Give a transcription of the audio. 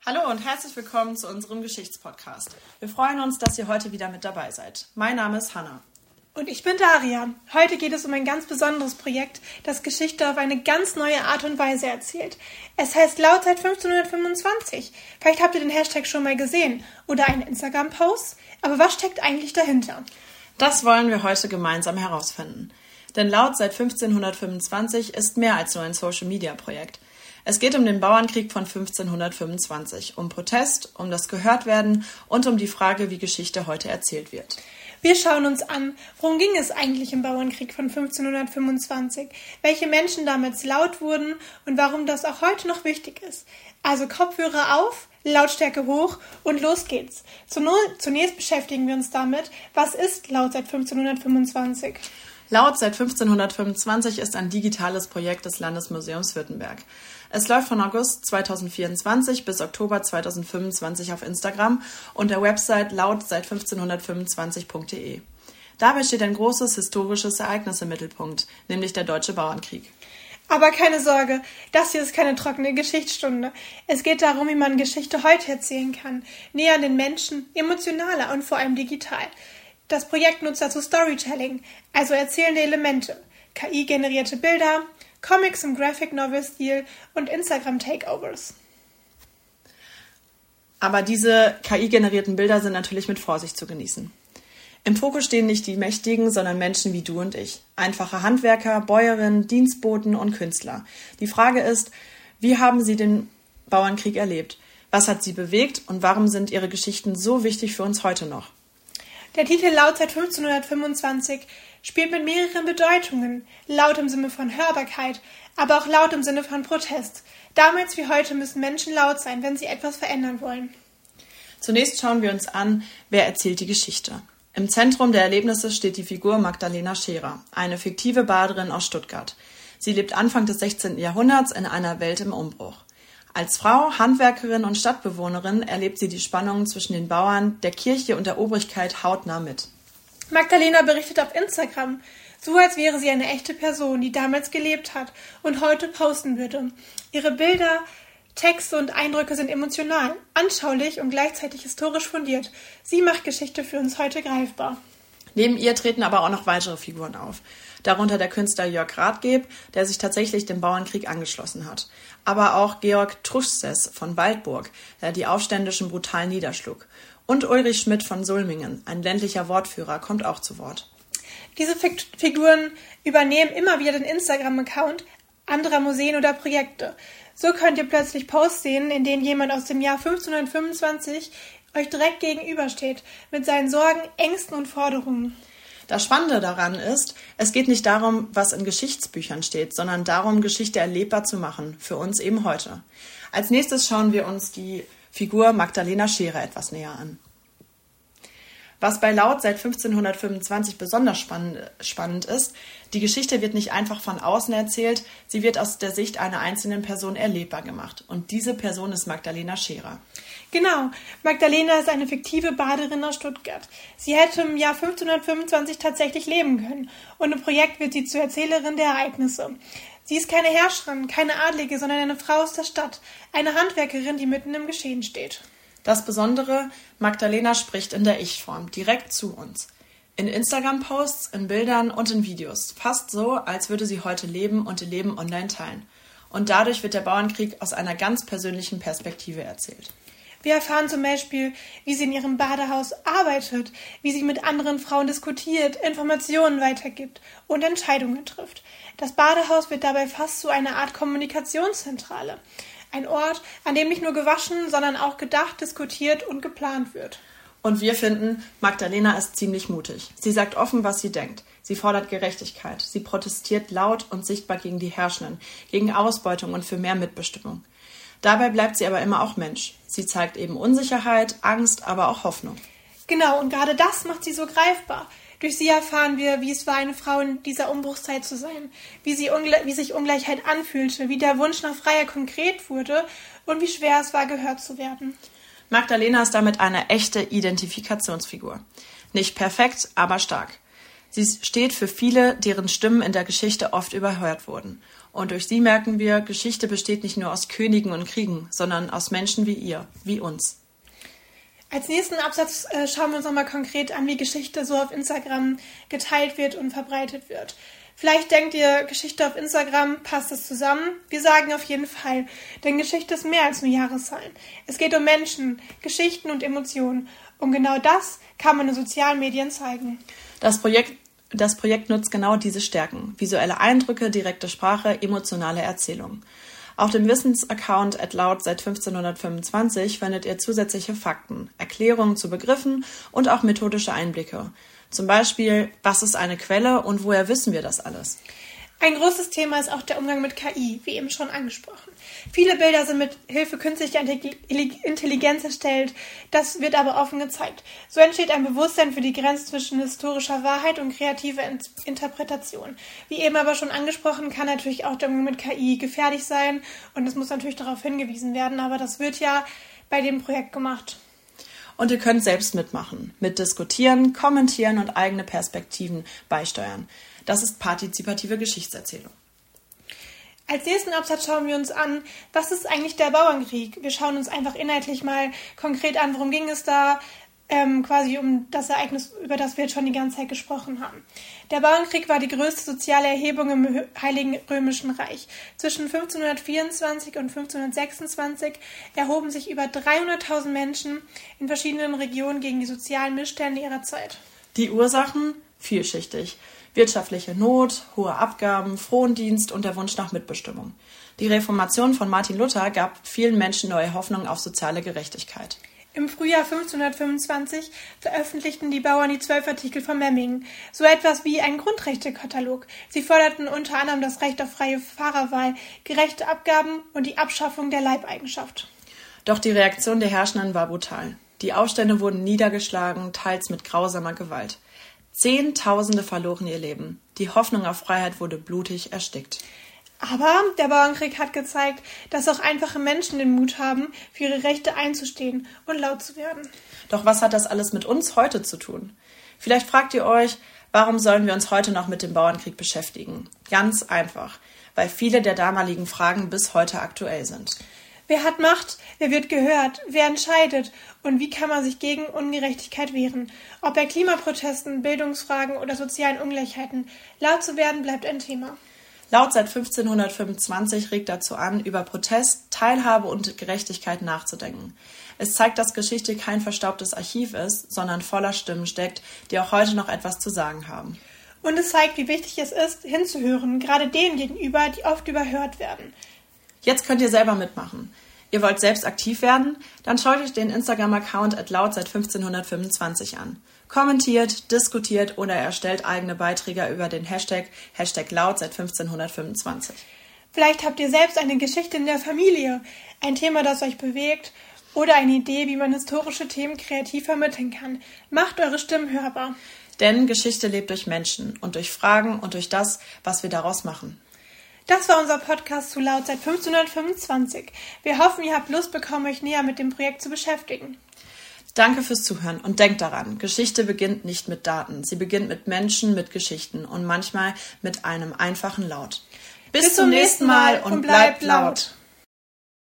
Hallo und herzlich willkommen zu unserem Geschichtspodcast. Wir freuen uns, dass ihr heute wieder mit dabei seid. Mein Name ist Hanna. Und ich bin Daria. Heute geht es um ein ganz besonderes Projekt, das Geschichte auf eine ganz neue Art und Weise erzählt. Es heißt Laut seit 1525. Vielleicht habt ihr den Hashtag schon mal gesehen oder einen Instagram-Post. Aber was steckt eigentlich dahinter? Das wollen wir heute gemeinsam herausfinden. Denn Laut seit 1525 ist mehr als nur ein Social-Media-Projekt. Es geht um den Bauernkrieg von 1525, um Protest, um das Gehörtwerden und um die Frage, wie Geschichte heute erzählt wird. Wir schauen uns an, worum ging es eigentlich im Bauernkrieg von 1525, welche Menschen damals laut wurden und warum das auch heute noch wichtig ist. Also Kopfhörer auf, Lautstärke hoch und los geht's. Zunächst beschäftigen wir uns damit, was ist Laut seit 1525? Laut seit 1525 ist ein digitales Projekt des Landesmuseums Württemberg. Es läuft von August 2024 bis Oktober 2025 auf Instagram und der Website laut seit 1525.de. Dabei steht ein großes historisches Ereignis im Mittelpunkt, nämlich der Deutsche Bauernkrieg. Aber keine Sorge, das hier ist keine trockene Geschichtsstunde. Es geht darum, wie man Geschichte heute erzählen kann, näher an den Menschen, emotionaler und vor allem digital. Das Projekt nutzt dazu Storytelling, also erzählende Elemente, KI-generierte Bilder, Comics im Graphic-Novel-Stil und Instagram-Takeovers. Aber diese KI-generierten Bilder sind natürlich mit Vorsicht zu genießen. Im Fokus stehen nicht die Mächtigen, sondern Menschen wie du und ich. Einfache Handwerker, Bäuerinnen, Dienstboten und Künstler. Die Frage ist, wie haben sie den Bauernkrieg erlebt? Was hat sie bewegt und warum sind ihre Geschichten so wichtig für uns heute noch? Der Titel Laut seit 1525 spielt mit mehreren Bedeutungen. Laut im Sinne von Hörbarkeit, aber auch laut im Sinne von Protest. Damals wie heute müssen Menschen laut sein, wenn sie etwas verändern wollen. Zunächst schauen wir uns an, wer erzählt die Geschichte. Im Zentrum der Erlebnisse steht die Figur Magdalena Scherer, eine fiktive Baderin aus Stuttgart. Sie lebt Anfang des 16. Jahrhunderts in einer Welt im Umbruch. Als Frau, Handwerkerin und Stadtbewohnerin erlebt sie die Spannungen zwischen den Bauern, der Kirche und der Obrigkeit hautnah mit. Magdalena berichtet auf Instagram, so als wäre sie eine echte Person, die damals gelebt hat und heute posten würde. Ihre Bilder, Texte und Eindrücke sind emotional, anschaulich und gleichzeitig historisch fundiert. Sie macht Geschichte für uns heute greifbar. Neben ihr treten aber auch noch weitere Figuren auf. Darunter der Künstler Jörg Rathgeb, der sich tatsächlich dem Bauernkrieg angeschlossen hat. Aber auch Georg Truchsess von Waldburg, der die Aufständischen brutal niederschlug. Und Ulrich Schmidt von Sulmingen, ein ländlicher Wortführer, kommt auch zu Wort. Diese Figuren übernehmen immer wieder den Instagram-Account anderer Museen oder Projekte. So könnt ihr plötzlich Posts sehen, in denen jemand aus dem Jahr 1525 euch direkt gegenübersteht, mit seinen Sorgen, Ängsten und Forderungen. Das Spannende daran ist, es geht nicht darum, was in Geschichtsbüchern steht, sondern darum, Geschichte erlebbar zu machen, für uns eben heute. Als nächstes schauen wir uns die Figur Magdalena Scherer etwas näher an. Was bei Laut seit 1525 besonders spannend ist, die Geschichte wird nicht einfach von außen erzählt, sie wird aus der Sicht einer einzelnen Person erlebbar gemacht. Und diese Person ist Magdalena Scherer. Genau, Magdalena ist eine fiktive Baderin aus Stuttgart. Sie hätte im Jahr 1525 tatsächlich leben können und im Projekt wird sie zur Erzählerin der Ereignisse. Sie ist keine Herrscherin, keine Adlige, sondern eine Frau aus der Stadt, eine Handwerkerin, die mitten im Geschehen steht. Das Besondere, Magdalena spricht in der Ich-Form, direkt zu uns. In Instagram-Posts, in Bildern und in Videos. Fast so, als würde sie heute leben und ihr Leben online teilen. Und dadurch wird der Bauernkrieg aus einer ganz persönlichen Perspektive erzählt. Wir erfahren zum Beispiel, wie sie in ihrem Badehaus arbeitet, wie sie mit anderen Frauen diskutiert, Informationen weitergibt und Entscheidungen trifft. Das Badehaus wird dabei fast zu einer Art Kommunikationszentrale. Ein Ort, an dem nicht nur gewaschen, sondern auch gedacht, diskutiert und geplant wird. Und wir finden, Magdalena ist ziemlich mutig. Sie sagt offen, was sie denkt. Sie fordert Gerechtigkeit. Sie protestiert laut und sichtbar gegen die Herrschenden, gegen Ausbeutung und für mehr Mitbestimmung. Dabei bleibt sie aber immer auch Mensch. Sie zeigt eben Unsicherheit, Angst, aber auch Hoffnung. Genau, und gerade das macht sie so greifbar. Durch sie erfahren wir, wie es war, eine Frau in dieser Umbruchszeit zu sein, wie sich Ungleichheit anfühlte, wie der Wunsch nach Freiheit konkret wurde und wie schwer es war, gehört zu werden. Magdalena ist damit eine echte Identifikationsfigur. Nicht perfekt, aber stark. Sie steht für viele, deren Stimmen in der Geschichte oft überhört wurden. Und durch sie merken wir, Geschichte besteht nicht nur aus Königen und Kriegen, sondern aus Menschen wie ihr, wie uns. Als nächsten Absatz schauen wir uns nochmal konkret an, wie Geschichte so auf Instagram geteilt wird und verbreitet wird. Vielleicht denkt ihr, Geschichte auf Instagram, passt das zusammen? Wir sagen auf jeden Fall, denn Geschichte ist mehr als nur Jahreszahlen. Es geht um Menschen, Geschichten und Emotionen. Und genau das kann man in sozialen Medien zeigen. Das Projekt nutzt genau diese Stärken. Visuelle Eindrücke, direkte Sprache, emotionale Erzählung. Auf dem Wissensaccount @laut seit 1525 findet ihr zusätzliche Fakten, Erklärungen zu Begriffen und auch methodische Einblicke. Zum Beispiel, was ist eine Quelle und woher wissen wir das alles? Ein großes Thema ist auch der Umgang mit KI, wie eben schon angesprochen. Viele Bilder sind mit Hilfe künstlicher Intelligenz erstellt, das wird aber offen gezeigt. So entsteht ein Bewusstsein für die Grenze zwischen historischer Wahrheit und kreativer Interpretation. Wie eben aber schon angesprochen, kann natürlich auch der Umgang mit KI gefährlich sein und es muss natürlich darauf hingewiesen werden, aber das wird ja bei dem Projekt gemacht. Und ihr könnt selbst mitmachen, mitdiskutieren, kommentieren und eigene Perspektiven beisteuern. Das ist partizipative Geschichtserzählung. Als nächsten Absatz schauen wir uns an, was ist eigentlich der Bauernkrieg? Wir schauen uns einfach inhaltlich mal konkret an, worum ging es da, quasi um das Ereignis, über das wir jetzt schon die ganze Zeit gesprochen haben. Der Bauernkrieg war die größte soziale Erhebung im Heiligen Römischen Reich. Zwischen 1524 und 1526 erhoben sich über 300.000 Menschen in verschiedenen Regionen gegen die sozialen Missstände ihrer Zeit. Die Ursachen? Vielschichtig. Wirtschaftliche Not, hohe Abgaben, Frondienst und der Wunsch nach Mitbestimmung. Die Reformation von Martin Luther gab vielen Menschen neue Hoffnung auf soziale Gerechtigkeit. Im Frühjahr 1525 veröffentlichten die Bauern die 12 Artikel von Memmingen, so etwas wie ein Grundrechtekatalog. Sie forderten unter anderem das Recht auf freie Fahrerwahl, gerechte Abgaben und die Abschaffung der Leibeigenschaft. Doch die Reaktion der Herrschenden war brutal. Die Aufstände wurden niedergeschlagen, teils mit grausamer Gewalt. Zehntausende verloren ihr Leben. Die Hoffnung auf Freiheit wurde blutig erstickt. Aber der Bauernkrieg hat gezeigt, dass auch einfache Menschen den Mut haben, für ihre Rechte einzustehen und laut zu werden. Doch was hat das alles mit uns heute zu tun? Vielleicht fragt ihr euch, warum sollen wir uns heute noch mit dem Bauernkrieg beschäftigen? Ganz einfach, weil viele der damaligen Fragen bis heute aktuell sind. Wer hat Macht? Wer wird gehört? Wer entscheidet? Und wie kann man sich gegen Ungerechtigkeit wehren? Ob bei Klimaprotesten, Bildungsfragen oder sozialen Ungleichheiten, laut zu werden bleibt ein Thema. Laut seit 1525 regt dazu an, über Protest, Teilhabe und Gerechtigkeit nachzudenken. Es zeigt, dass Geschichte kein verstaubtes Archiv ist, sondern voller Stimmen steckt, die auch heute noch etwas zu sagen haben. Und es zeigt, wie wichtig es ist, hinzuhören, gerade denen gegenüber, die oft überhört werden. Jetzt könnt ihr selber mitmachen. Ihr wollt selbst aktiv werden? Dann schaut euch den Instagram-Account @laut seit 1525 an. Kommentiert, diskutiert oder erstellt eigene Beiträge über den Hashtag #laut seit 1525. Vielleicht habt ihr selbst eine Geschichte in der Familie, ein Thema, das euch bewegt oder eine Idee, wie man historische Themen kreativ vermitteln kann. Macht eure Stimmen hörbar. Denn Geschichte lebt durch Menschen und durch Fragen und durch das, was wir daraus machen. Das war unser Podcast zu Laut seit 1525. Wir hoffen, ihr habt Lust bekommen, euch näher mit dem Projekt zu beschäftigen. Danke fürs Zuhören und denkt daran, Geschichte beginnt nicht mit Daten. Sie beginnt mit Menschen, mit Geschichten und manchmal mit einem einfachen Laut. Bis zum nächsten Mal und bleibt laut!